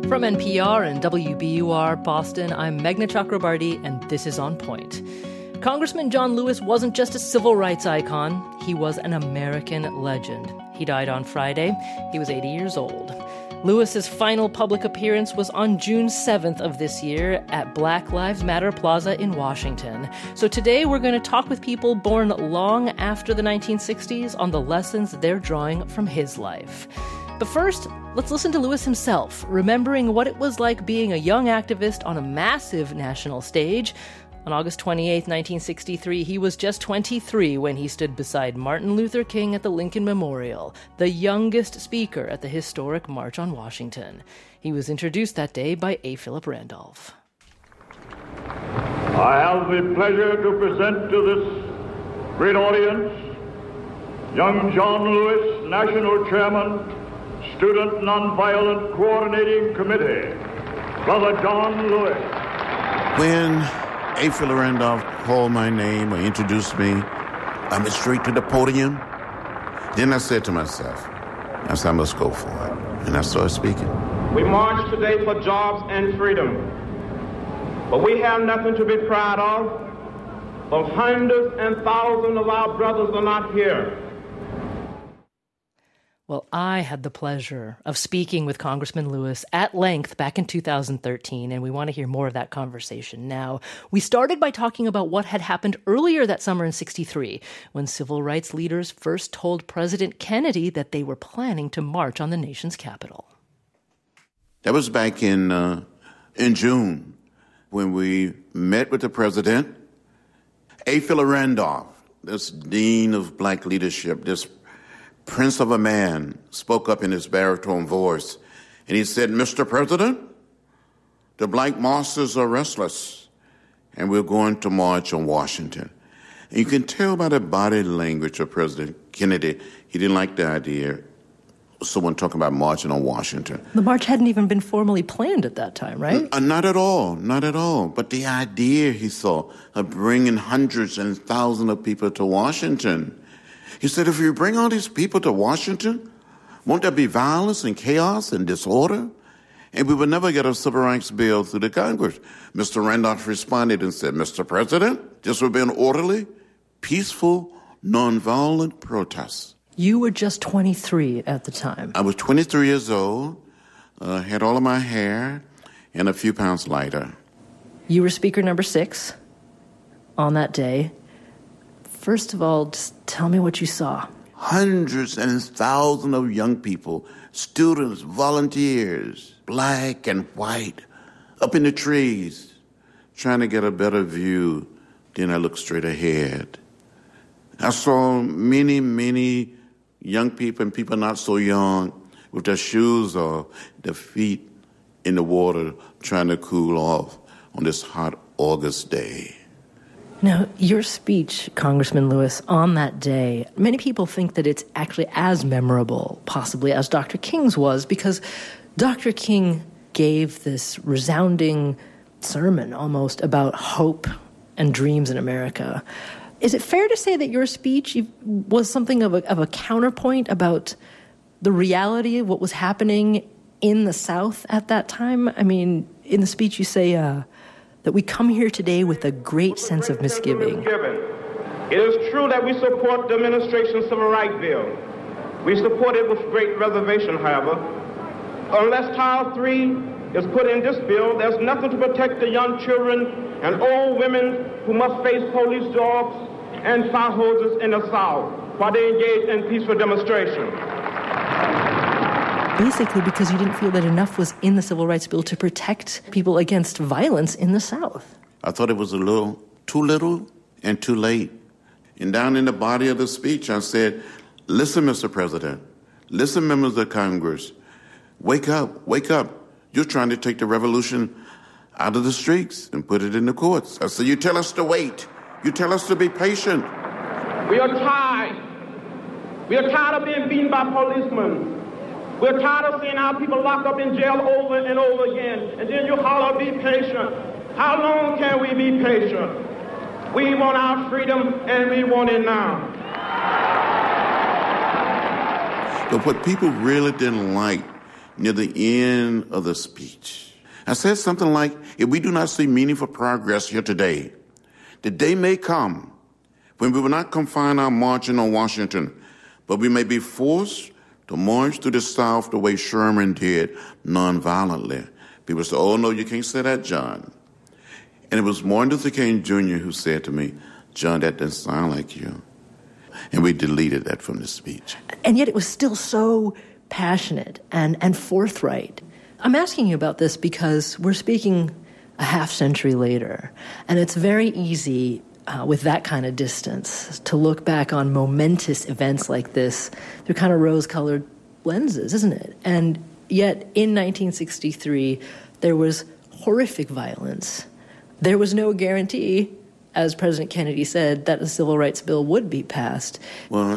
From NPR and WBUR Boston, I'm Meghna Chakrabarti, and this is On Point. Congressman John Lewis wasn't just a civil rights icon, he was an American legend. He died on Friday. He was 80 years old. Lewis's final public appearance was on June 7th of this year at Black Lives Matter Plaza in Washington. So today we're going to talk with people born long after the 1960s on the lessons they're drawing from his life. But first, let's listen to Lewis himself, remembering what it was like being a young activist on a massive national stage. On August 28, 1963, he was just 23 when he stood beside Martin Luther King at the Lincoln Memorial, the youngest speaker at the historic March on Washington. He was introduced that day by A. Philip Randolph. I have the pleasure to present to this great audience young John Lewis, National Chairman, Student Nonviolent Coordinating Committee, Brother John Lewis. When A. Philip Randolph called my name or introduced me, I went straight to the podium. Then I said to myself, I must go for it. And I started speaking. We march today for jobs and freedom, but we have nothing to be proud of, for hundreds and thousands of our brothers are not here. Well, I had the pleasure of speaking with Congressman Lewis at length back in 2013, and we want to hear more of that conversation now. We started by talking about what had happened earlier that summer in '63, when civil rights leaders first told President Kennedy that they were planning to march on the nation's capital. That was back in June, when we met with the president. A. Philip Randolph, this dean of black leadership, this prince of a man, spoke up in his baritone voice, and he said, Mr. President, the black masses are restless, and we're going to march on Washington. And you can tell by the body language of President Kennedy, he didn't like the idea of someone talking about marching on Washington. The march hadn't even been formally planned at that time, right? Not at all, not at all. But the idea, he saw, of bringing hundreds and thousands of people to Washington. He said, if you bring all these people to Washington, won't there be violence and chaos and disorder? And we would never get a civil rights bill through the Congress. Mr. Randolph responded and said, Mr. President, this would be an orderly, peaceful, nonviolent protest. You were just 23 at the time. I was 23 years old, had all of my hair, and a few pounds lighter. You were speaker number 6 on that day. First of all, just tell me what you saw. Hundreds and thousands of young people, students, volunteers, black and white, up in the trees, trying to get a better view. Then I looked straight ahead. I saw many, many young people and people not so young with their shoes off, their feet in the water, trying to cool off on this hot August day. Now, your speech, Congressman Lewis, on that day, many people think that it's actually as memorable, possibly, as Dr. King's was, because Dr. King gave this resounding sermon, almost, about hope and dreams in America. Is it fair to say that your speech was something of a counterpoint about the reality of what was happening in the South at that time? I mean, in the speech you say that we come here today with a great sense of misgiving. It is true that we support the administration's civil rights bill. We support it with great reservation, however. Unless Title III is put in this bill, there's nothing to protect the young children and old women who must face police dogs and fire hoses in the South while they engage in peaceful demonstration. Basically because you didn't feel that enough was in the Civil Rights Bill to protect people against violence in the South. I thought it was too little and too late. And down in the body of the speech, I said, listen, Mr. President, listen, members of Congress, wake up, wake up. You're trying to take the revolution out of the streets and put it in the courts. I said, you tell us to wait. You tell us to be patient. We are tired. We are tired of being beaten by policemen. We're tired of seeing our people locked up in jail over and over again. And then you holler, be patient. How long can we be patient? We want our freedom, and we want it now. But what people really didn't like near the end of the speech. I said something like, if we do not see meaningful progress here today, the day may come when we will not confine our marching on Washington, but we may be forced to march through the South the way Sherman did, nonviolently. People say, oh, no, you can't say that, John. And it was Martin Luther King Jr. who said to me, John, that doesn't sound like you. And we deleted that from the speech. And yet it was still so passionate and forthright. I'm asking you about this because we're speaking a half century later, and it's very easy with that kind of distance to look back on momentous events like this through kind of rose-colored lenses, isn't it? And yet in 1963, there was horrific violence. There was no guarantee, as President Kennedy said, that a civil rights bill would be passed. Well,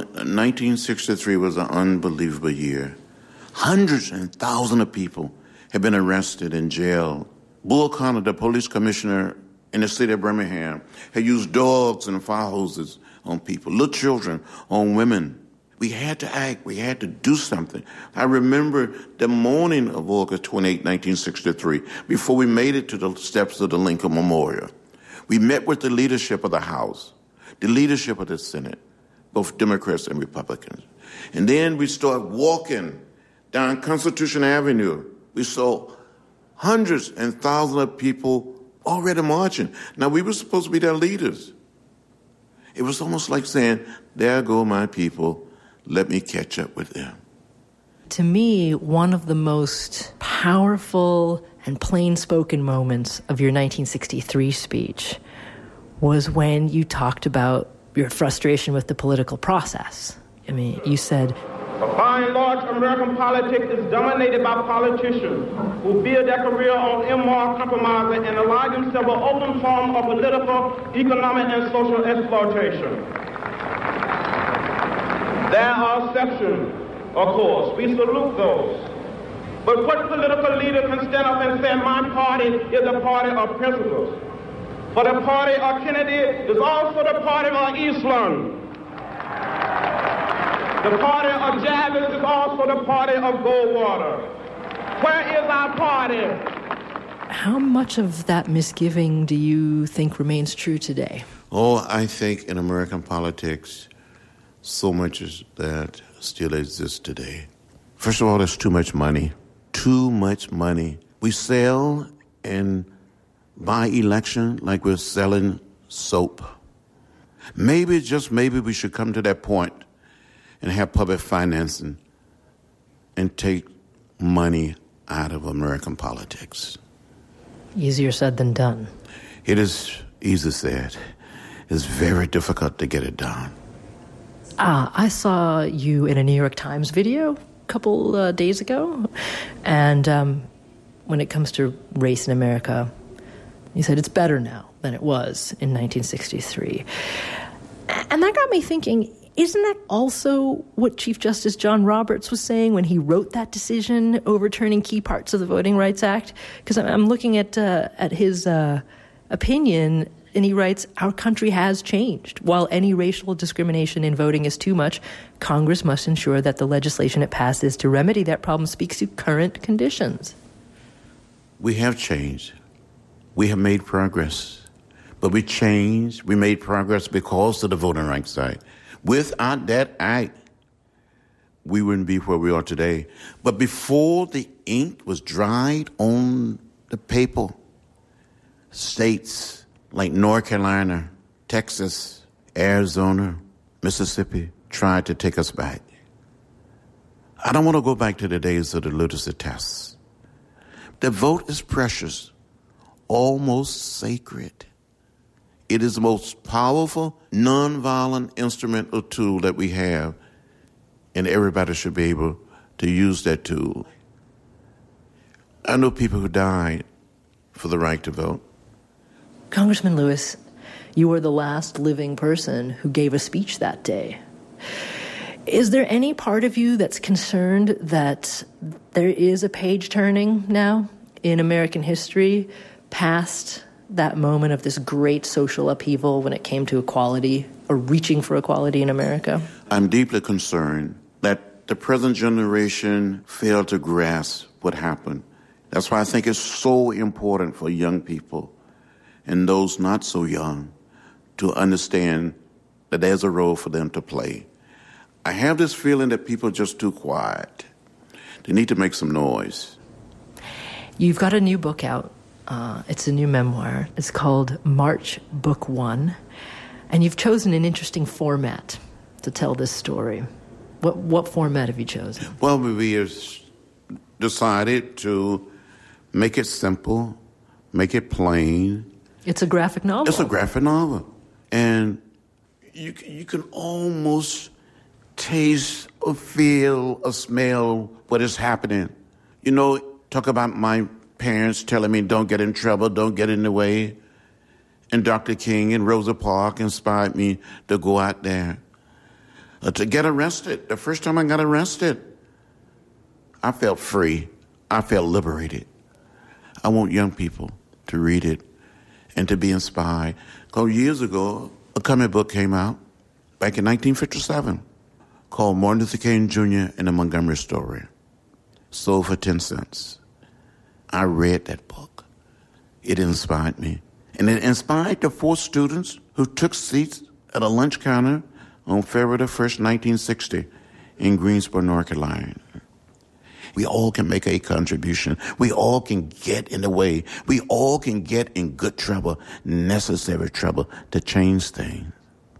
1963 was an unbelievable year. Hundreds and thousands of people had been arrested and jailed. Bull Connor, the police commissioner in the city of Birmingham, had used dogs and fire hoses on people, little children, on women. We had to act. We had to do something. I remember the morning of August 28, 1963, before we made it to the steps of the Lincoln Memorial. We met with the leadership of the House, the leadership of the Senate, both Democrats and Republicans. And then we started walking down Constitution Avenue. We saw hundreds and thousands of people already marching. Now, we were supposed to be their leaders. It was almost like saying, there go my people, let me catch up with them. To me, one of the most powerful and plain-spoken moments of your 1963 speech was when you talked about your frustration with the political process. I mean, you said, by and large, American politics is dominated by politicians who build their career on immoral compromise and allow themselves an open form of political, economic, and social exploitation. There are exceptions, of course. We salute those. But what political leader can stand up and say, my party is a party of principles? For the party of Kennedy is also the party of Eastland. The party of Javits is also the party of Goldwater. Where is our party? How much of that misgiving do you think remains true today? Oh, I think in American politics, so much is that still exists today. First of all, there's too much money. Too much money. We sell and buy election like we're selling soap. Maybe, just maybe, we should come to that point and have public financing and take money out of American politics. Easier said than done. It is easy said. It's very difficult to get it done. I saw you in a New York Times video a couple days ago, and when it comes to race in America, you said it's better now than it was in 1963. And that got me thinking, isn't that also what Chief Justice John Roberts was saying when he wrote that decision overturning key parts of the Voting Rights Act? Because I'm looking at his opinion, and he writes, our country has changed. While any racial discrimination in voting is too much, Congress must ensure that the legislation it passes to remedy that problem speaks to current conditions. We have changed. We have made progress. But we made progress because of the Voting Rights Act. Without that act, we wouldn't be where we are today. But before the ink was dried on the paper, states like North Carolina, Texas, Arizona, Mississippi tried to take us back. I don't want to go back to the days of the literacy tests. The vote is precious, almost sacred. It is the most powerful, nonviolent instrument or tool that we have, and everybody should be able to use that tool. I know people who died for the right to vote. Congressman Lewis, you were the last living person who gave a speech that day. Is there any part of you that's concerned that there is a page turning now in American history past that moment of this great social upheaval when it came to equality or reaching for equality in America? I'm deeply concerned that the present generation failed to grasp what happened. That's why I think it's so important for young people and those not so young to understand that there's a role for them to play. I have this feeling that people are just too quiet. They need to make some noise. You've got a new book out. It's a new memoir. It's called March Book One. And you've chosen an interesting format to tell this story. What format have you chosen? Well, we have decided to make it simple, make it plain. It's a graphic novel. It's a graphic novel. And you can almost taste or feel or smell what is happening. You know, talk about my parents telling me don't get in trouble, don't get in the way. And Dr. King and Rosa Parks inspired me to go out there. To get arrested. The first time I got arrested, I felt free. I felt liberated. I want young people to read it and to be inspired. Because years ago, a comic book came out back in 1957 called Martin Luther King Jr. and the Montgomery Story. Sold for 10 cents. I read that book. It inspired me. And it inspired the 4 students who took seats at a lunch counter on February the 1st, 1960 in Greensboro, North Carolina. We all can make a contribution. We all can get in the way. We all can get in good trouble, necessary trouble to change things.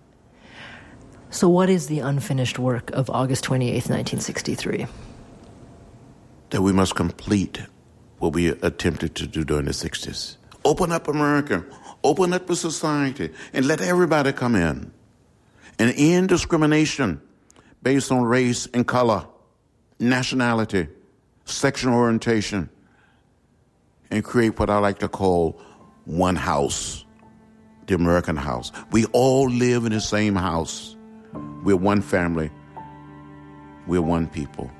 So what is the unfinished work of August 28th, 1963? That we must complete what we attempted to do during the 60s. Open up America. Open up the society and let everybody come in. And end discrimination based on race and color, nationality, sexual orientation, and create what I like to call one house, the American house. We all live in the same house. We're one family. We're one people.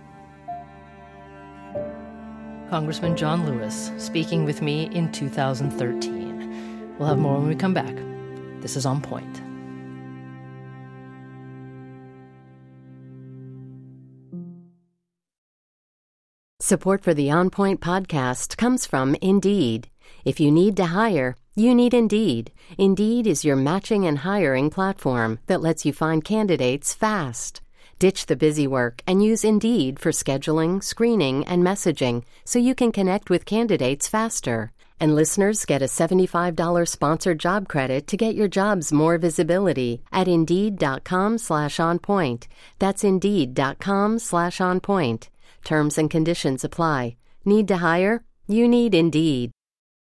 Congressman John Lewis speaking with me in 2013. We'll have more when we come back. This is On Point. Support for the On Point podcast comes from Indeed. If you need to hire, you need Indeed. Indeed is your matching and hiring platform that lets you find candidates fast. Ditch the busy work and use Indeed for scheduling, screening, and messaging so you can connect with candidates faster. And listeners get a $75 sponsored job credit to get your jobs more visibility at Indeed.com/onpoint. That's Indeed.com/onpoint. Terms and conditions apply. Need to hire? You need Indeed.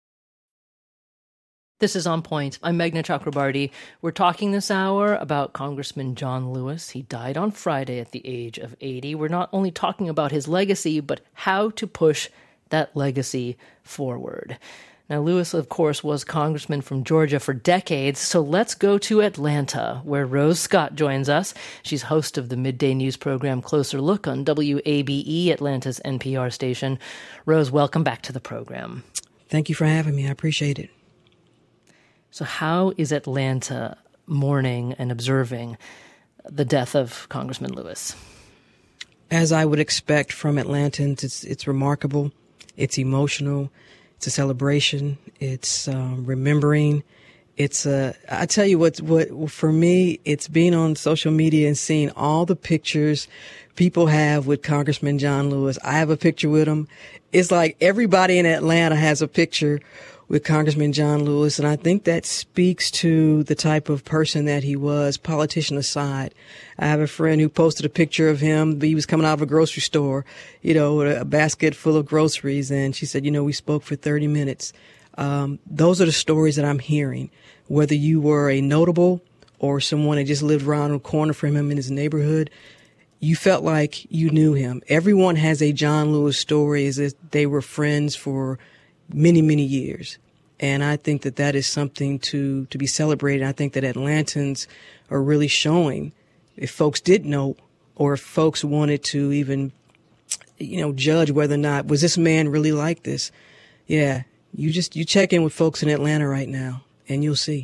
This is On Point. I'm Meghna Chakrabarty. We're talking this hour about Congressman John Lewis. He died on Friday at the age of 80. We're not only talking about his legacy, but how to push that legacy forward. Now, Lewis, of course, was congressman from Georgia for decades, so let's go to Atlanta, where Rose Scott joins us. She's host of the midday news program Closer Look on WABE, Atlanta's NPR station. Rose, welcome back to the program. Thank you for having me. I appreciate it. So how is Atlanta mourning and observing the death of Congressman Lewis? As I would expect from Atlantans, it's remarkable. It's emotional. It's a celebration. It's remembering. I tell you what for me, it's being on social media and seeing all the pictures people have with Congressman John Lewis. I have a picture with him. It's like everybody in Atlanta has a picture with Congressman John Lewis, and I think that speaks to the type of person that he was, politician aside. I have a friend who posted a picture of him. He was coming out of a grocery store, with a basket full of groceries, and she said, we spoke for 30 minutes. Those are the stories that I'm hearing, whether you were a notable or someone that just lived around the corner from him in his neighborhood. You felt like you knew him. Everyone has a John Lewis story as if they were friends for many, many years. And I think that is something to be celebrated. I think that Atlantans are really showing, if folks did know, or if folks wanted to even, judge whether or not, was this man really like this? Yeah. You check in with folks in Atlanta right now and you'll see.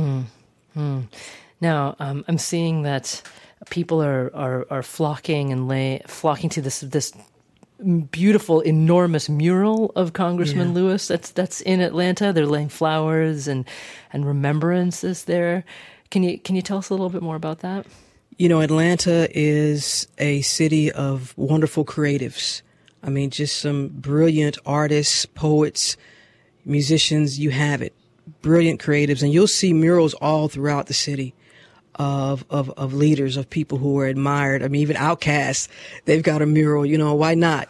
Now, I'm seeing that people are flocking to this beautiful, enormous mural of Congressman Lewis that's in Atlanta. They're laying flowers and remembrances there. Can you tell us a little bit more about that? Atlanta is a city of wonderful creatives. I mean, just some brilliant artists, poets, musicians. You have it. Brilliant creatives. And you'll see murals all throughout the city of leaders, of people who are admired. I mean, even Outkast, they've got a mural, why not,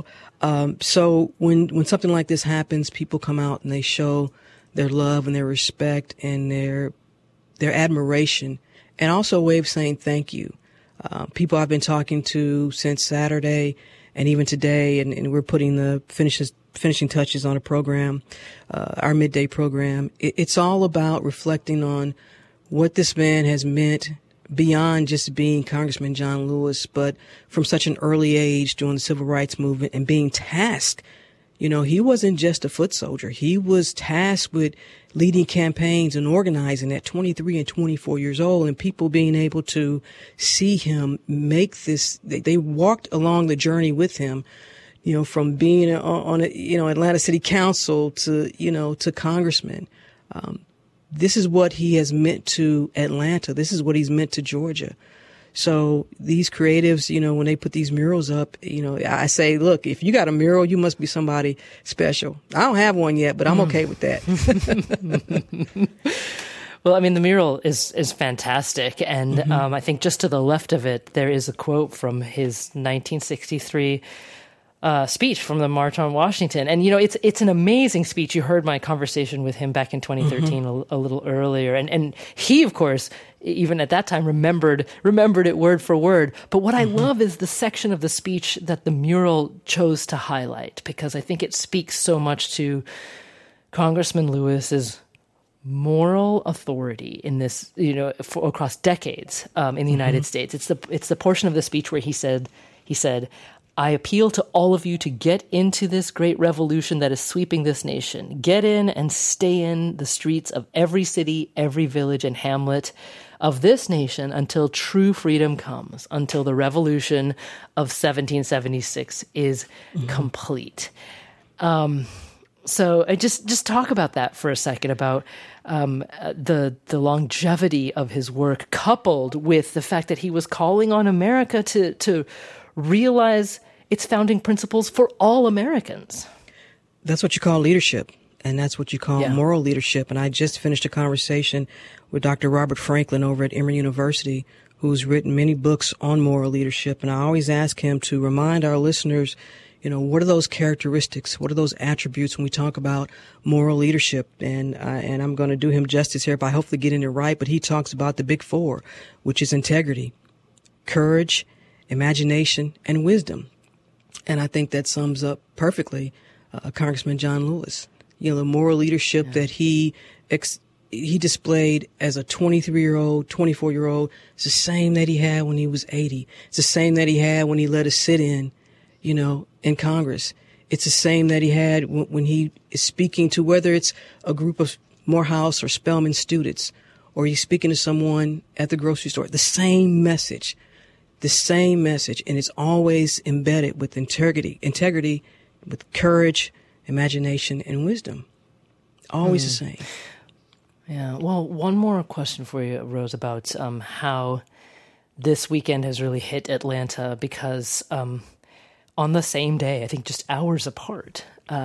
So when something like this happens, people come out and they show their love and their respect and their admiration, and also a way of saying thank you. People I've been talking to since Saturday and even today, and we're putting the finishing touches on a program, our midday program. It's all about reflecting on what this man has meant beyond just being Congressman John Lewis, but from such an early age during the civil rights movement and being tasked. He wasn't just a foot soldier. He was tasked with leading campaigns and organizing at 23 and 24 years old, and people being able to see him make this. They walked along the journey with him, from being on Atlanta City Council to congressman. This is what he has meant to Atlanta. This is what he's meant to Georgia. So these creatives, when they put these murals up, I say, look, if you got a mural, you must be somebody special. I don't have one yet, but I'm okay with that. Well, I mean, the mural is fantastic. And I think just to the left of it, there is a quote from his 1963 speech from the March on Washington. And, it's an amazing speech. You heard my conversation with him back in 2013 a little earlier. And he, of course, even at that time, remembered it word for word. But what I love is the section of the speech that the mural chose to highlight, because I think it speaks so much to Congressman Lewis's moral authority in this, across decades in the United States. It's the portion of the speech where he said, I appeal to all of you to get into this great revolution that is sweeping this nation. Get in and stay in the streets of every city, every village and hamlet of this nation until true freedom comes, until the revolution of 1776 is complete. So I just talk about that for a second, about the longevity of his work, coupled with the fact that he was calling on America to realize its founding principles for all Americans. That's what you call leadership, and that's what you call moral leadership. And I just finished a conversation with Dr. Robert Franklin over at Emory University, who's written many books on moral leadership. And I always ask him to remind our listeners, what are those characteristics? What are those attributes when we talk about moral leadership? And I'm going to do him justice here by hopefully getting it right. But he talks about the big four, which is integrity, courage, imagination, and wisdom. And I think that sums up perfectly Congressman John Lewis. The moral leadership that he displayed as a 23-year-old, 24-year-old. It's the same that he had when he was 80. It's the same that he had when he led a sit-in, in Congress. It's the same that he had when he is speaking to, whether it's a group of Morehouse or Spelman students, or he's speaking to someone at the grocery store. The same message. And it's always embedded with integrity with courage, imagination, and wisdom. Always the same. Yeah. Well, one more question for you, Rose, about how this weekend has really hit Atlanta, because on the same day, I think just hours apart,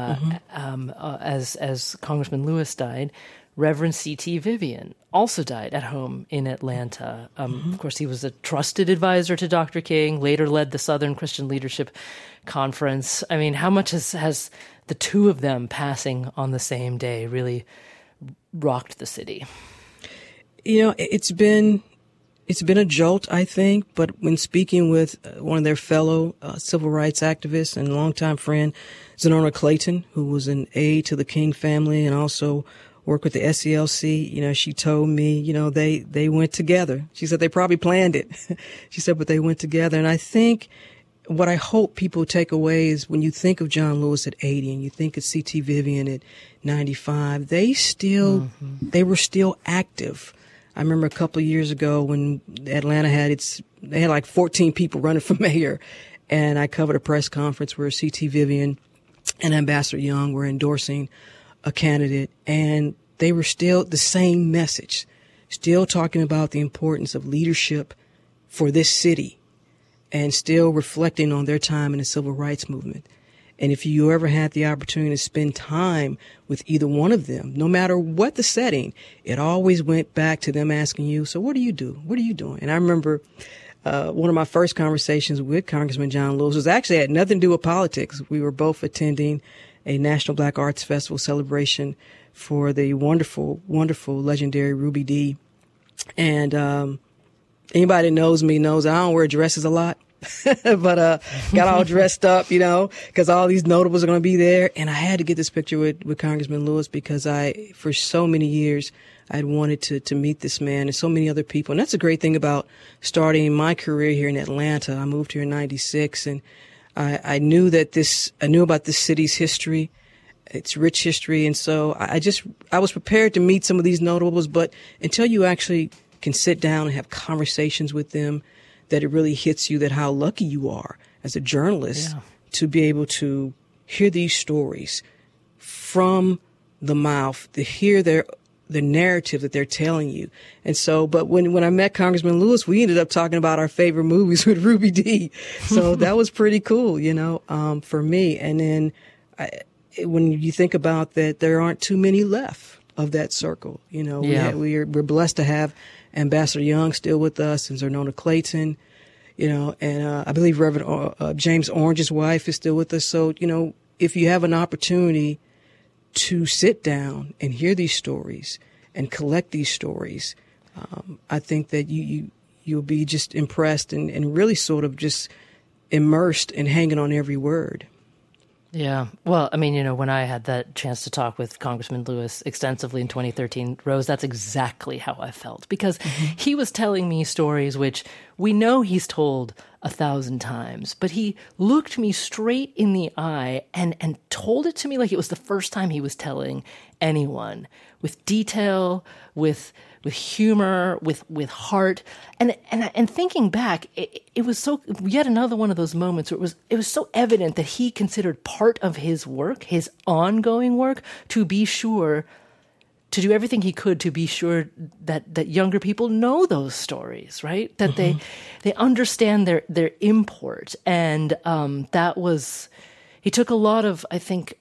as Congressman Lewis died, Reverend C.T. Vivian also died at home in Atlanta. Of course, he was a trusted advisor to Dr. King, later led the Southern Christian Leadership Conference. I mean, how much has the two of them passing on the same day really rocked the city? It's been a jolt, I think, but when speaking with one of their fellow civil rights activists and longtime friend, Zenona Clayton, who was an aide to the King family and also worked with the SCLC, she told me, they went together. She said they probably planned it. She said, but they went together. And I think what I hope people take away is when you think of John Lewis at 80 and you think of C.T. Vivian at 95, they were still active. I remember a couple of years ago when Atlanta they had like 14 people running for mayor. and I covered a press conference where C.T. Vivian and Ambassador Young were endorsing a candidate, and they were still the same message, still talking about the importance of leadership for this city and still reflecting on their time in the civil rights movement. And if you ever had the opportunity to spend time with either one of them, no matter what the setting, it always went back to them asking you, so what do you do? What are you doing? And I remember one of my first conversations with Congressman John Lewis was actually had nothing to do with politics. We were both attending a National Black Arts Festival celebration for the wonderful, wonderful, legendary Ruby Dee. And anybody that knows me knows I don't wear dresses a lot. But got all dressed up, because all these notables are going to be there. And I had to get this picture with Congressman Lewis because for so many years, I'd wanted to meet this man and so many other people. And that's a great thing about starting my career here in Atlanta. I moved here in 96, and I knew about this city's history, its rich history. And so I was prepared to meet some of these notables, but until you actually can sit down and have conversations with them, that it really hits you that how lucky you are as a journalist to be able to hear these stories from the mouth, to hear the narrative that they're telling you. And so, but when I met Congressman Lewis, we ended up talking about our favorite movies with Ruby Dee. So that was pretty cool, for me. And then when you think about that, there aren't too many left of that circle. We're blessed to have Ambassador Young still with us, and Zernona Clayton, and I believe Reverend James Orange's wife is still with us. So, if you have an opportunity to sit down and hear these stories and collect these stories, I think that you'll be just impressed and really sort of just immersed and hanging on every word. Yeah. Well, I mean, when I had that chance to talk with Congressman Lewis extensively in 2013, Rose, that's exactly how I felt, because he was telling me stories which we know he's told 1,000 times, but he looked me straight in the eye and told it to me like it was the first time he was telling anyone, with detail, with humor, with heart, and thinking back, it was so yet another one of those moments where it was so evident that he considered part of his work, his ongoing work, to be sure to do everything he could to be sure that younger people know those stories, right? That they understand their import, and that was he took a lot of, I think,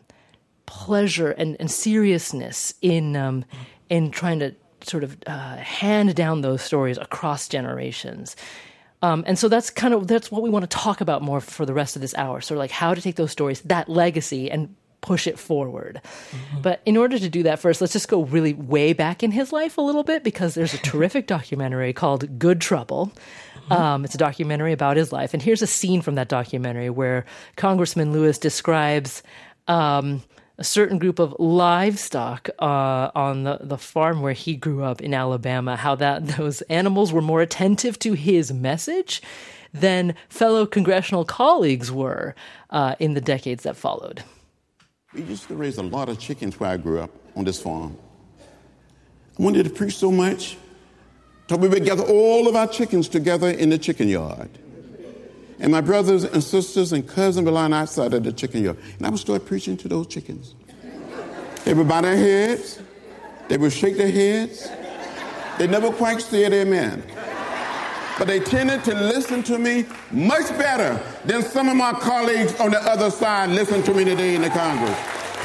pleasure and seriousness in trying to sort of hand down those stories across generations. And so that's what we want to talk about more for the rest of this hour. Sort of like how to take those stories, that legacy, and push it forward. But in order to do that, first, let's just go really way back in his life a little bit, because there's a terrific documentary called Good Trouble. It's a documentary about his life. And here's a scene from that documentary where Congressman Lewis describes a certain group of livestock on the farm where he grew up in Alabama, how those animals were more attentive to his message than fellow congressional colleagues were in the decades that followed. We used to raise a lot of chickens where I grew up on this farm. I wanted to preach so much, so we would gather all of our chickens together in the chicken yard. And my brothers and sisters and cousins would line outside of the chicken yard. And I would start preaching to those chickens. They would bow their heads. They would shake their heads. They never quite said amen. But they tended to listen to me much better than some of my colleagues on the other side listen to me today in the Congress.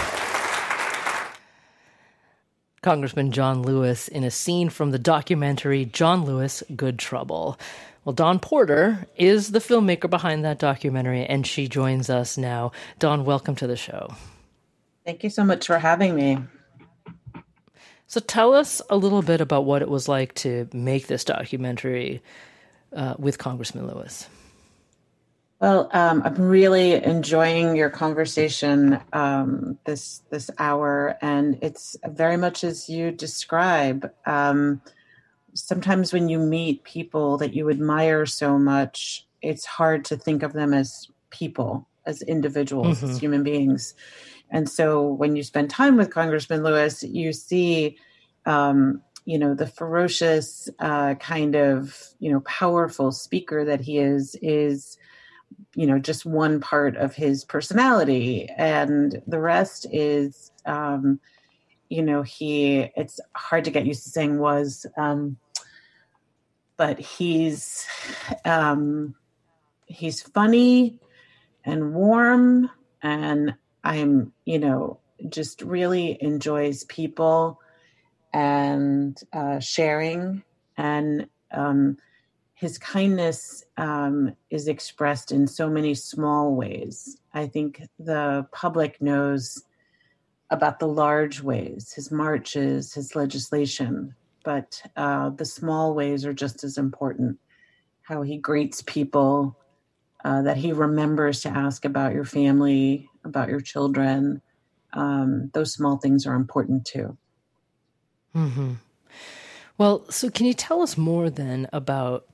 Congressman John Lewis in a scene from the documentary John Lewis, Good Trouble. Well, Dawn Porter is the filmmaker behind that documentary, and she joins us now. Dawn, welcome to the show. Thank you so much for having me. So tell us a little bit about what it was like to make this documentary with Congressman Lewis. Well, I'm really enjoying your conversation this hour, and it's very much as you describe. Sometimes when you meet people that you admire so much, it's hard to think of them as people, as individuals, as human beings. And so when you spend time with Congressman Lewis, you see, the ferocious kind of, powerful speaker that he is just one part of his personality. And the rest is, it's hard to get used to saying was, but he's funny and warm, and just really enjoys people and sharing, and his kindness is expressed in so many small ways. I think the public knows about the large ways, his marches, his legislation, but the small ways are just as important. How he greets people, that he remembers to ask about your family, about your children. Those small things are important too. Mm-hmm. Well, so can you tell us more then about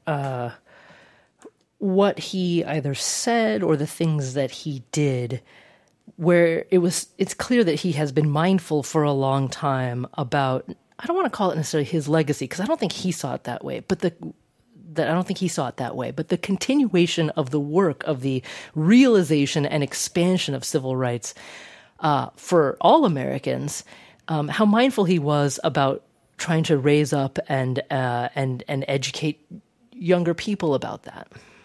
what he either said or the things that he did, where it's clear that he has been mindful for a long time about, I don't want to call it necessarily his legacy, because I don't think he saw it that way, but the continuation of the work of the realization and expansion of civil rights for all Americans, how mindful he was about trying to raise up and educate younger people about that.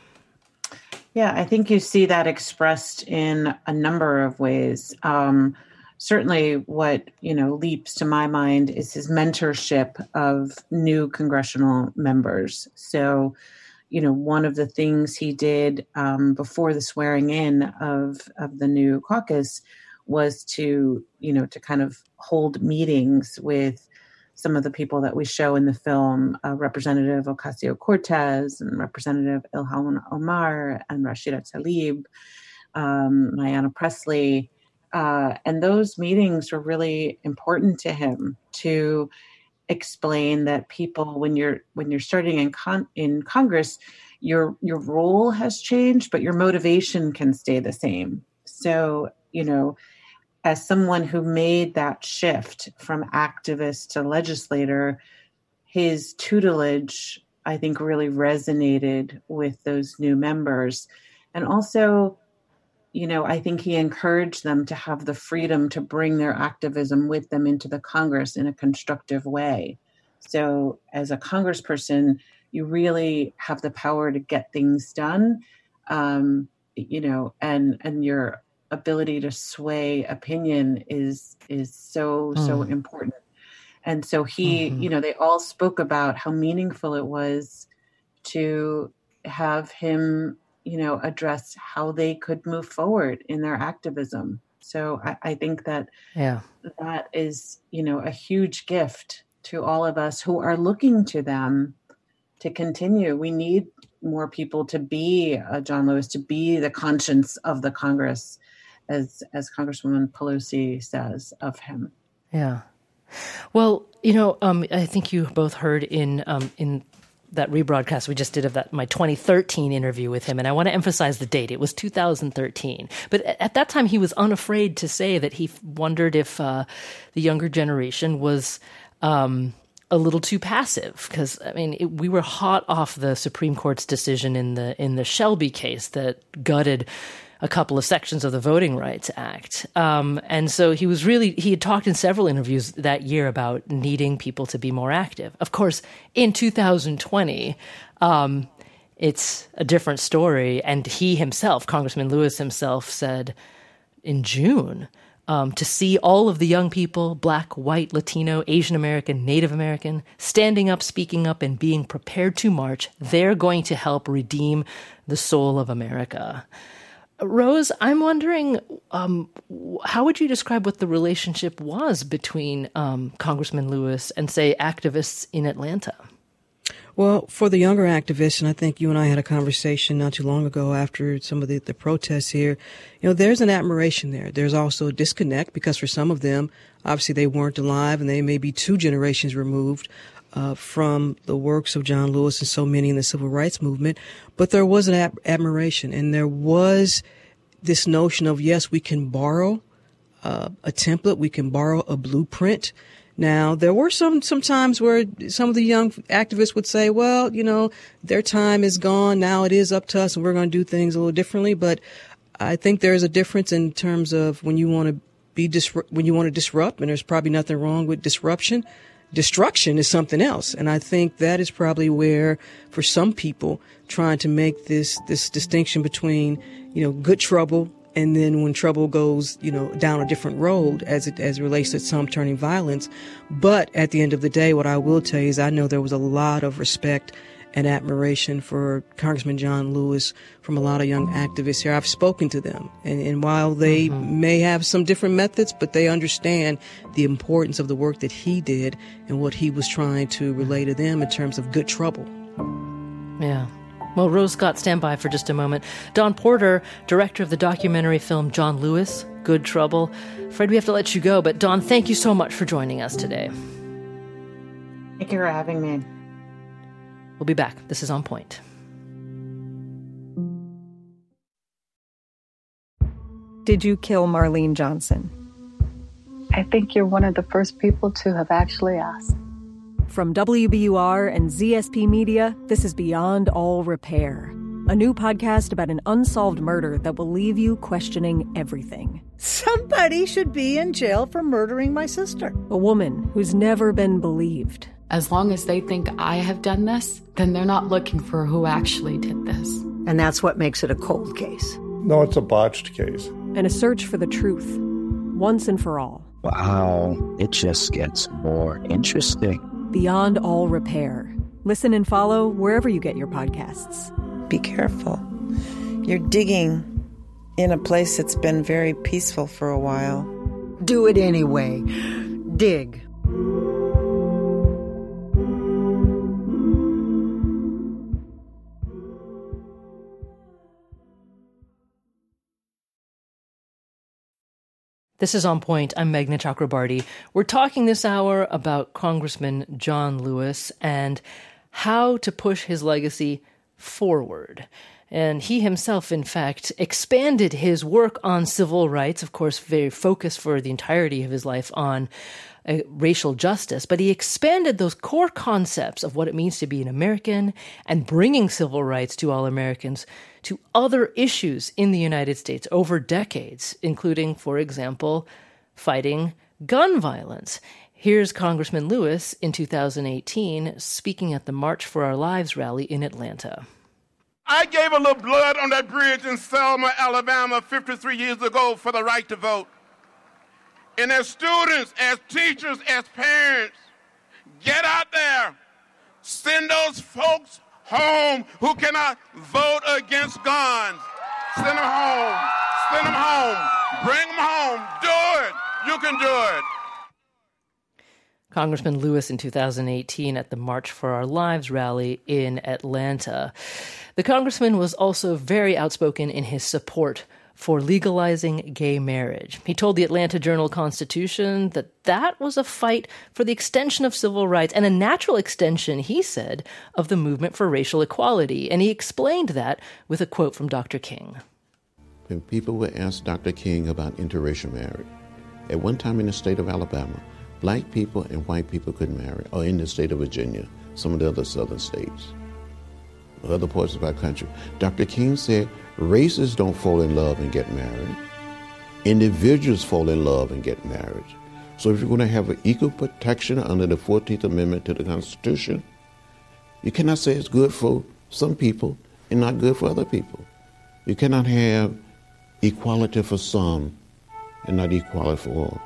Yeah, I think you see that expressed in a number of ways. Certainly what, leaps to my mind is his mentorship of new congressional members. So, one of the things he did before the swearing in of the new caucus was to kind of hold meetings with some of the people that we show in the film, Representative Ocasio-Cortez and Representative Ilhan Omar and Rashida Tlaib, Ayanna Pressley. And those meetings were really important to him to explain that people, when you're starting in Congress, your role has changed, but your motivation can stay the same. So, as someone who made that shift from activist to legislator, his tutelage, I think, really resonated with those new members. And also, I think he encouraged them to have the freedom to bring their activism with them into the Congress in a constructive way. So as a congressperson, you really have the power to get things done, and your ability to sway opinion is so important. And so he, they all spoke about how meaningful it was to have him, address how they could move forward in their activism. So I think that that is, a huge gift to all of us who are looking to them to continue. We need more people to be John Lewis, to be the conscience of the Congress, as Congresswoman Pelosi says of him. Yeah. Well, I think you both heard in that rebroadcast we just did of my 2013 interview with him, and I want to emphasize the date. It was 2013. But at that time, he was unafraid to say that he wondered if the younger generation was a little too passive, because we were hot off the Supreme Court's decision in the Shelby case that gutted a couple of sections of the Voting Rights Act. And so he had talked in several interviews that year about needing people to be more active. Of course, in 2020, it's a different story. And he himself, Congressman Lewis himself, said in June, to see all of the young people, Black, white, Latino, Asian American, Native American, standing up, speaking up, and being prepared to march, they're going to help redeem the soul of America. Rose, I'm wondering, how would you describe what the relationship was between Congressman Lewis and, say, activists in Atlanta? Well, for the younger activists, and I think you and I had a conversation not too long ago after some of the protests here, there's an admiration there. There's also a disconnect because for some of them, obviously they weren't alive and they may be 2 generations removed from the works of John Lewis and so many in the civil rights movement. But there was an admiration, and there was this notion of, yes, we can borrow a template, we can borrow a blueprint, Now, there were some times where some of the young activists would say, well, their time is gone. Now it is up to us and we're going to do things a little differently. But I think there's a difference in terms of when you want to disrupt, and there's probably nothing wrong with disruption. Destruction is something else. And I think that is probably where, for some people, trying to make this distinction between, good trouble and then when trouble goes, down a different road as it relates to some turning violence. But at the end of the day, what I will tell you is I know there was a lot of respect and admiration for Congressman John Lewis from a lot of young activists here. I've spoken to them. And while they may have some different methods, but they understand the importance of the work that he did and what he was trying to relay to them in terms of good trouble. Yeah. Well, Rose Scott, stand by for just a moment. Don Porter, director of the documentary film John Lewis, Good Trouble. Fred, we have to let you go, but Don, thank you so much for joining us today. Thank you for having me. We'll be back. This is On Point. Did you kill Marlene Johnson? I think you're one of the first people to have actually asked. From WBUR and ZSP Media, this is Beyond All Repair, a new podcast about an unsolved murder that will leave you questioning everything. Somebody should be in jail for murdering my sister. A woman who's never been believed. As long as they think I have done this, then they're not looking for who actually did this. And that's what makes it a cold case. No, it's a botched case. And a search for the truth, once and for all. Wow, it just gets more interesting. Beyond All Repair. Listen and follow wherever you get your podcasts. Be careful. You're digging in a place that's been very peaceful for a while. Do it anyway. Dig. This is On Point. I'm Meghna Chakrabarty. We're talking this hour about Congressman John Lewis and how to push his legacy forward. And he himself, in fact, expanded his work on civil rights, of course, very focused for the entirety of his life on racial justice, but he expanded those core concepts of what it means to be an American and bringing civil rights to all Americans to other issues in the United States over decades, including, for example, fighting gun violence. Here's Congressman Lewis in 2018 speaking at the March for Our Lives rally in Atlanta. I gave a little blood on that bridge in Selma, Alabama 53 years ago for the right to vote. And as students, as teachers, as parents, get out there. Send those folks home who cannot vote against guns. Send them home. Send them home. Bring them home. Do it. You can do it. Congressman Lewis in 2018 at the March for Our Lives rally in Atlanta. The congressman was also very outspoken in his support for legalizing gay marriage. He told the Atlanta Journal-Constitution that was a fight for the extension of civil rights and a natural extension, he said, of the movement for racial equality. And he explained that with a quote from Dr. King. When people would ask Dr. King about interracial marriage, at one time in the state of Alabama, black people and white people could marry, or in the state of Virginia, some of the other southern states, other parts of our country. Dr. King said, races don't fall in love and get married. Individuals fall in love and get married. So if you're going to have an equal protection under the 14th Amendment to the Constitution, you cannot say it's good for some people and not good for other people. You cannot have equality for some and not equality for all.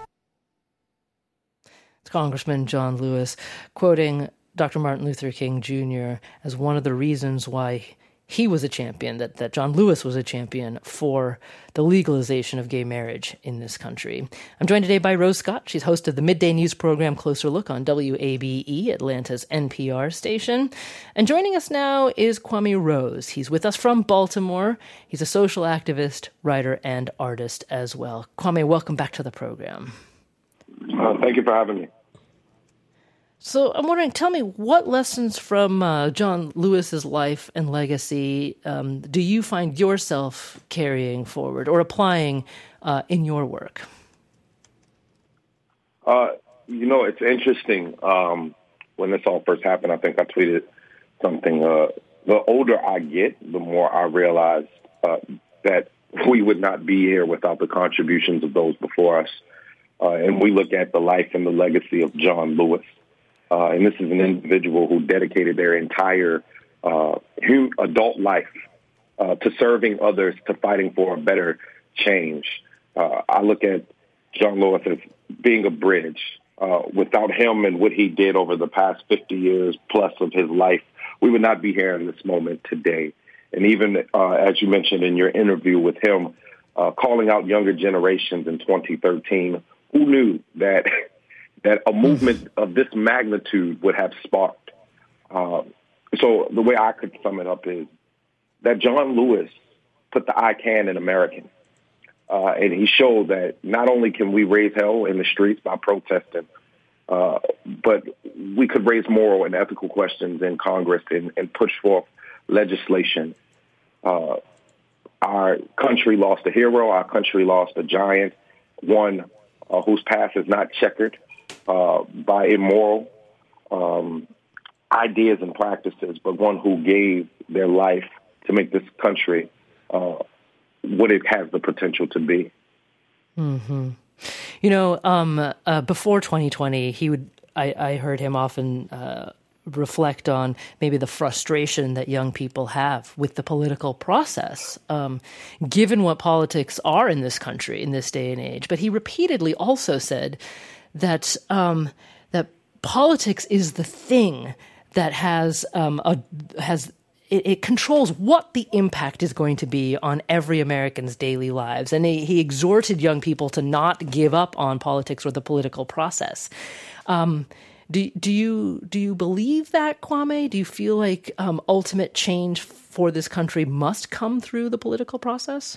It's Congressman John Lewis quoting Dr. Martin Luther King Jr. as one of the reasons why he was a champion, that John Lewis was a champion for the legalization of gay marriage in this country. I'm joined today by Rose Scott. She's host of the midday news program Closer Look on WABE, Atlanta's NPR station. And joining us now is Kwame Rose. He's with us from Baltimore. He's a social activist, writer, and artist as well. Kwame, welcome back to the program. Thank you for having me. So I'm wondering, tell me, what lessons from John Lewis's life and legacy do you find yourself carrying forward or applying in your work? It's interesting. When this all first happened, I think I tweeted something. The older I get, the more I realize that we would not be here without the contributions of those before us. And we look at the life and the legacy of John Lewis. And this is an individual who dedicated their entire adult life to serving others, to fighting for a better change. I look at John Lewis as being a bridge. Without him and what he did over the past 50 years plus of his life, we would not be here in this moment today. And even as you mentioned in your interview with him, calling out younger generations in 2013, who knew that a movement of this magnitude would have sparked? So the way I could sum it up is that John Lewis put the I can in American. And he showed that not only can we raise hell in the streets by protesting, but we could raise moral and ethical questions in Congress and push forth legislation. Our country lost a hero. Our country lost a giant, one whose past is not checkered by immoral ideas and practices, but one who gave their life to make this country what it has the potential to be. Mm-hmm. Before 2020, I heard him often reflect on maybe the frustration that young people have with the political process, given what politics are in this country in this day and age. But he repeatedly also said that that politics is the thing that it controls what the impact is going to be on every American's daily lives. And he exhorted young people to not give up on politics or the political process. Do you believe that, Kwame? Do you feel like ultimate change for this country must come through the political process?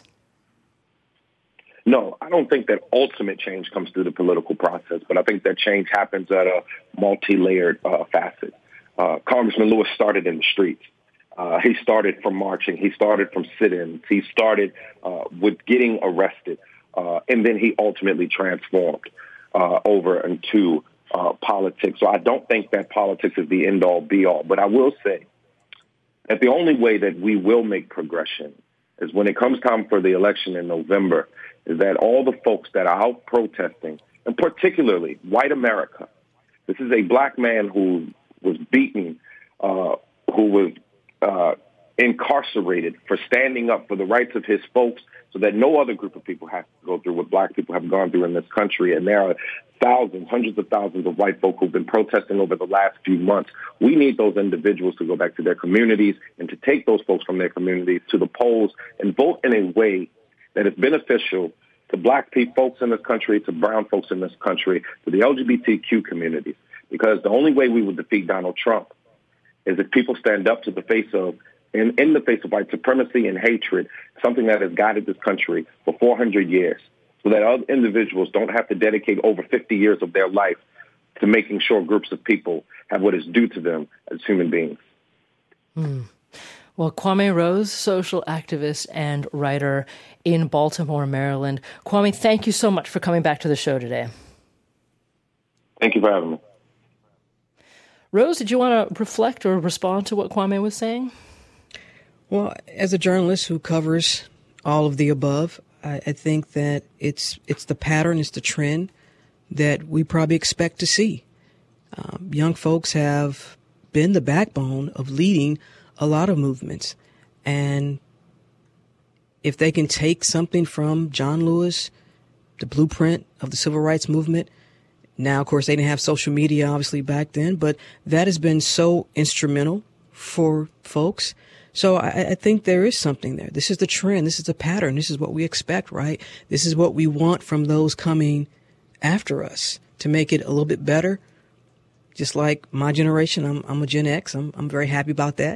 No, I don't think that ultimate change comes through the political process, but I think that change happens at a multi-layered facet. Congressman Lewis started in the streets. He started from marching. He started from sit-ins. He started with getting arrested. And then he ultimately transformed over into politics. So I don't think that politics is the end-all, be-all. But I will say that the only way that we will make progression is when it comes time for the election in November, is that all the folks that are out protesting, and particularly white America, this is a black man who was beaten, who was incarcerated for standing up for the rights of his folks so that no other group of people has to go through what black people have gone through in this country. And there are thousands, hundreds of thousands of white folk who've been protesting over the last few months. We need those individuals to go back to their communities and to take those folks from their communities to the polls and vote in a way that is beneficial to black folks in this country, to brown folks in this country, to the LGBTQ communities. Because the only way we will defeat Donald Trump is if people stand up to the face of, in the face of white supremacy and hatred, something that has guided this country for 400 years, so that other individuals don't have to dedicate over 50 years of their life to making sure groups of people have what is due to them as human beings. Well, Kwame Rose, social activist and writer in Baltimore, Maryland. Kwame, thank you so much for coming back to the show today. Thank you for having me. Rose, did you want to reflect or respond to what Kwame was saying? Well, as a journalist who covers all of the above, I think that it's the pattern, it's the trend that we probably expect to see. Young folks have been the backbone of leading a lot of movements. And if they can take something from John Lewis, the blueprint of the civil rights movement, now, of course, they didn't have social media, obviously, back then, but that has been so instrumental for folks. So I think there is something there. This is the trend. This is the pattern. This is what we expect, right? This is what we want from those coming after us to make it a little bit better. Just like my generation, I'm a Gen X. I'm very happy about that,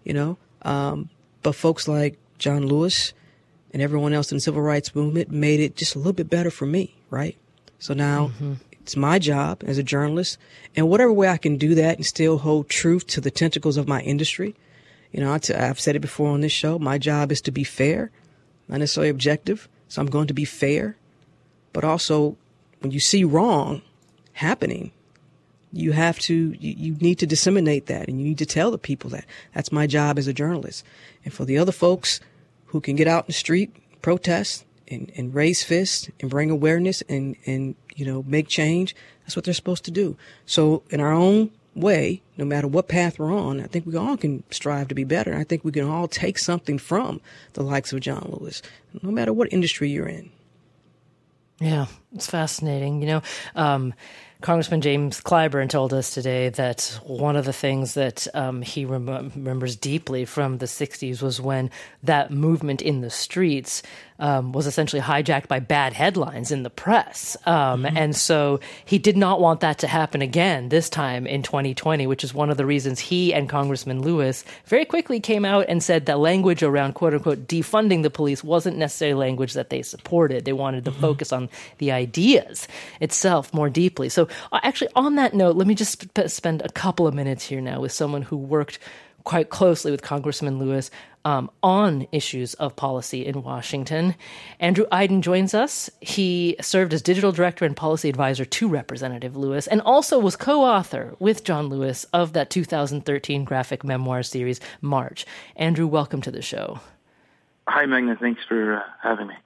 But folks like John Lewis and everyone else in the civil rights movement made it just a little bit better for me, right? So now it's my job as a journalist, and whatever way I can do that and still hold truth to the tentacles of my industry. I've said it before on this show. My job is to be fair, not necessarily objective. So I'm going to be fair. But also, when you see wrong, happening. You need to disseminate that, and you need to tell the people that. That's my job as a journalist. And for the other folks who can get out in the street, protest, and raise fists, and bring awareness, and make change, that's what they're supposed to do. So in our own way, no matter what path we're on, I think we all can strive to be better. I think we can all take something from the likes of John Lewis, no matter what industry you're in. Yeah, it's fascinating. Congressman James Clyburn told us today that one of the things that he remembers deeply from the 60s was when that movement in the streets was essentially hijacked by bad headlines in the press. And so he did not want that to happen again this time in 2020, which is one of the reasons he and Congressman Lewis very quickly came out and said that language around, quote unquote, defunding the police wasn't necessarily language that they supported. They wanted to focus on the ideas itself more deeply. So actually, on that note, let me just spend a couple of minutes here now with someone who worked quite closely with Congressman Lewis on issues of policy in Washington. Andrew Aydin joins us. He served as digital director and policy advisor to Representative Lewis, and also was co-author with John Lewis of that 2013 graphic memoir series, March. Andrew, welcome to the show. Hi, Magna. Thanks for having me.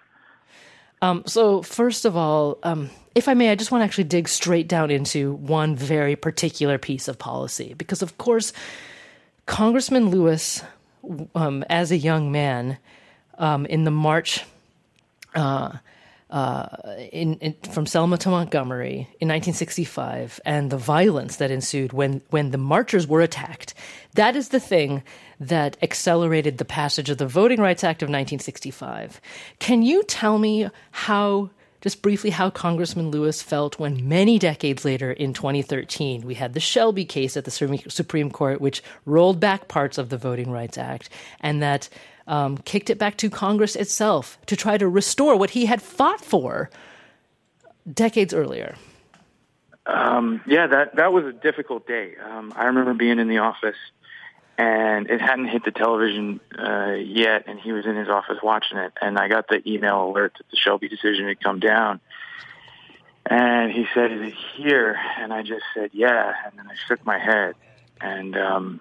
So first of all, if I may, I just want to actually dig straight down into one very particular piece of policy, because of course, Congressman Lewis, as a young man, in the march from Selma to Montgomery in 1965, and the violence that ensued when the marchers were attacked, that is the thing that accelerated the passage of the Voting Rights Act of 1965. Can you tell me just briefly how Congressman Lewis felt when many decades later in 2013, we had the Shelby case at the Supreme Court, which rolled back parts of the Voting Rights Act, and that kicked it back to Congress itself to try to restore what he had fought for decades earlier? That was a difficult day. I remember being in the office, and it hadn't hit the television yet, and he was in his office watching it, and I got the email alert that the Shelby decision had come down. And he said, "Is it here?" And I just said, "Yeah," and then I shook my head. And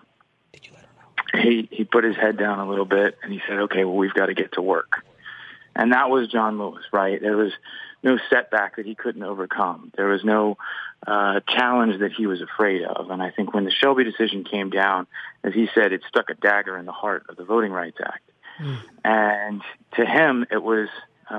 he put his head down a little bit, and he said, "Okay, well, we've got to get to work." And that was John Lewis, right? There was no setback that he couldn't overcome. There was no challenge that he was afraid of. And I think when the Shelby decision came down, as he said, it stuck a dagger in the heart of the Voting Rights Act. And to him, it was,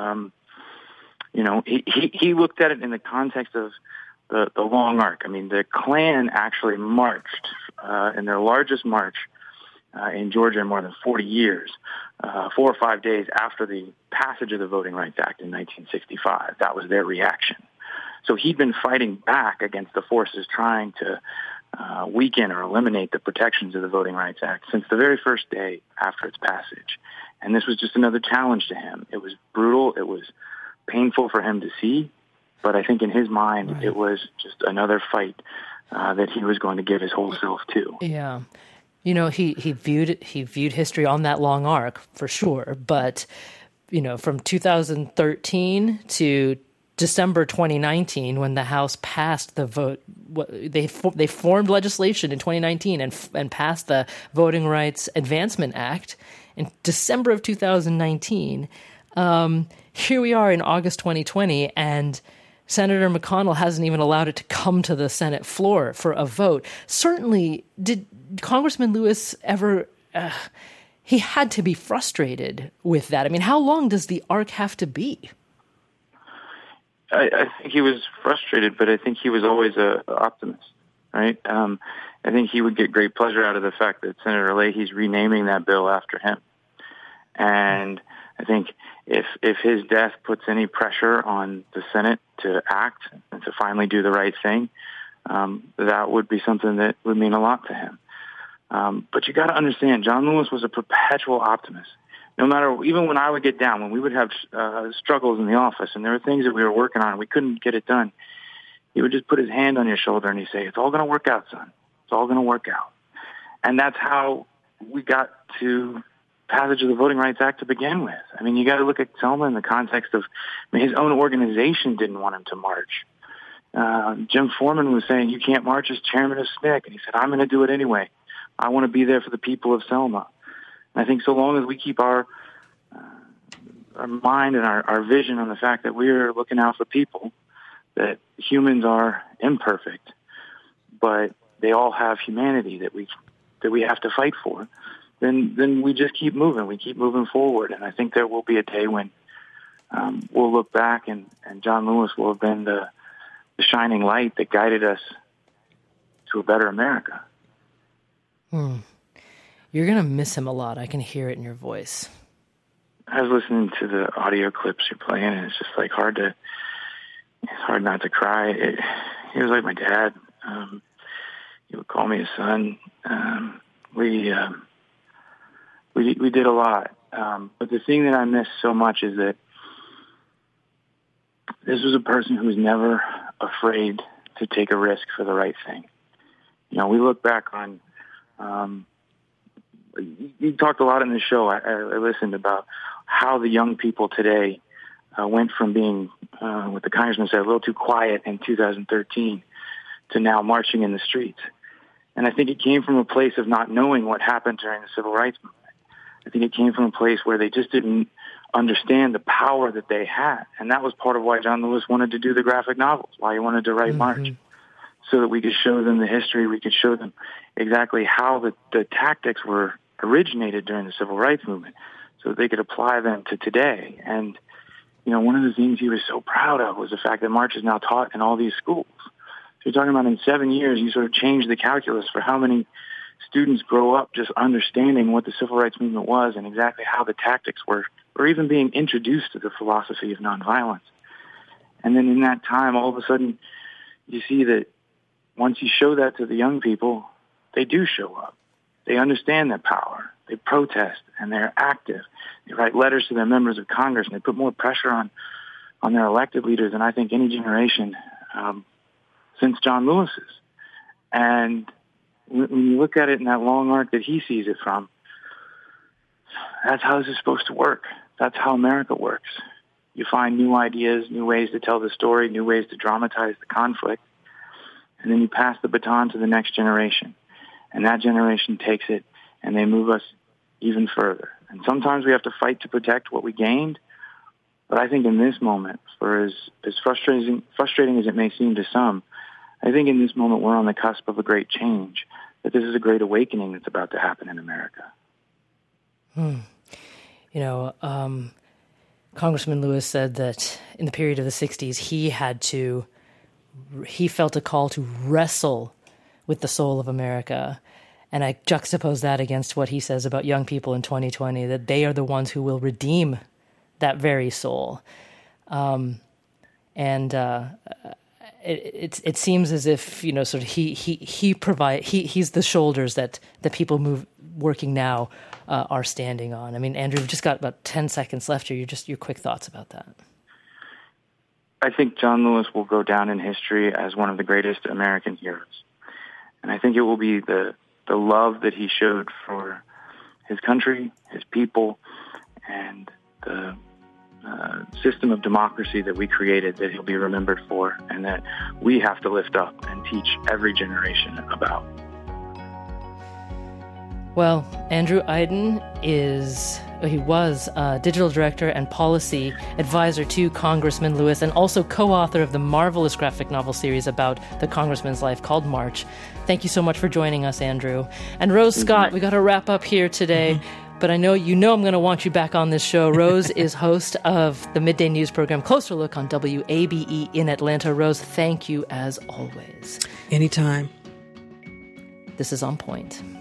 he looked at it in the context of the long arc. I mean, the Klan actually marched in their largest march in Georgia in more than 40 years, 4 or 5 days after the passage of the Voting Rights Act in 1965. That was their reaction. So he'd been fighting back against the forces trying to weaken or eliminate the protections of the Voting Rights Act since the very first day after its passage. And this was just another challenge to him. It was brutal. It was painful for him to see. But I think in his mind, It was just another fight that he was going to give his whole self to. Yeah. He viewed history on that long arc for sure. But, from 2013 to December 2019, when the House passed the vote, they formed legislation in 2019 and passed the Voting Rights Advancement Act in December of 2019. Here we are in August 2020, and Senator McConnell hasn't even allowed it to come to the Senate floor for a vote. Certainly, did Congressman Lewis ever... he had to be frustrated with that. I mean, how long does the arc have to be? I think he was frustrated, but I think he was always an optimist, right? I think he would get great pleasure out of the fact that Senator Leahy's renaming that bill after him. And I think if his death puts any pressure on the Senate to act and to finally do the right thing, that would be something that would mean a lot to him. But you got to understand, John Lewis was a perpetual optimist. No matter, even when I would get down, when we would have struggles in the office and there were things that we were working on and we couldn't get it done, he would just put his hand on your shoulder and he'd say, "It's all going to work out, son. It's all going to work out." And that's how we got to passage of the Voting Rights Act to begin with. I mean, you got to look at Selma in the context of, his own organization didn't want him to march. Jim Foreman was saying, you can't march as chairman of SNCC. And he said, I'm going to do it anyway. I want to be there for the people of Selma. And I think so long as we keep our mind and our vision on the fact that we're looking out for people, that humans are imperfect, but they all have humanity that we have to fight for, then we just keep moving. We keep moving forward. And I think there will be a day when we'll look back and John Lewis will have been the shining light that guided us to a better America. You're going to miss him a lot. I can hear it in your voice. I was listening to the audio clips you're playing, and it's just like hard not to cry. He was like my dad. He would call me his son. We did a lot. But the thing that I miss so much is that this was a person who was never afraid to take a risk for the right thing. You know, we look back on, you talked a lot in the show. I listened about how the young people today went from being, what the congressman said, a little too quiet in 2013 to now marching in the streets. And I think it came from a place of not knowing what happened during the civil rights movement. I think it came from a place where they just didn't understand the power that they had. And that was part of why John Lewis wanted to do the graphic novels, why he wanted to write March, so that we could show them the history, we could show them exactly how the tactics were originated during the civil rights movement, so that they could apply them to today. And, you know, one of the things he was so proud of was the fact that March is now taught in all these schools. So you're talking about in 7 years, you sort of changed the calculus for how many students grow up just understanding what the civil rights movement was and exactly how the tactics were, or even being introduced to the philosophy of nonviolence. And then in that time, all of a sudden, you see that once you show that to the young people, they do show up. They understand their power. They protest, and they're active. They write letters to their members of Congress, and they put more pressure on their elected leaders than I think any generation since John Lewis's. And when you look at it in that long arc that he sees it from, that's how this is supposed to work. That's how America works. You find new ideas, new ways to tell the story, new ways to dramatize the conflict, and then you pass the baton to the next generation. And that generation takes it, and they move us even further. And sometimes we have to fight to protect what we gained, but I think in this moment, for as frustrating as it may seem to some, I think in this moment we're on the cusp of a great change, that this is a great awakening that's about to happen in America. You know, Congressman Lewis said that in the period of the 60s, he felt a call to wrestle with the soul of America. And I juxtapose that against what he says about young people in 2020, that they are the ones who will redeem that very soul. It seems as if, you know, sort of he's the shoulders that the people working now are standing on. I mean, Andrew, we've just got about 10 seconds left here. Your quick thoughts about that. I think John Lewis will go down in history as one of the greatest American heroes. And I think it will be the love that he showed for his country, his people, and the system of democracy that we created that he'll be remembered for, and that we have to lift up and teach every generation about. Well, Andrew Aydin was digital director and policy advisor to Congressman Lewis, and also co-author of the marvelous graphic novel series about the Congressman's life called March. Thank you so much for joining us, Andrew. And Rose Scott, we got to wrap up here today, but I know I'm going to want you back on this show. Rose is host of the midday news program Closer Look on WABE in Atlanta. Rose, thank you as always. Anytime. This is On Point.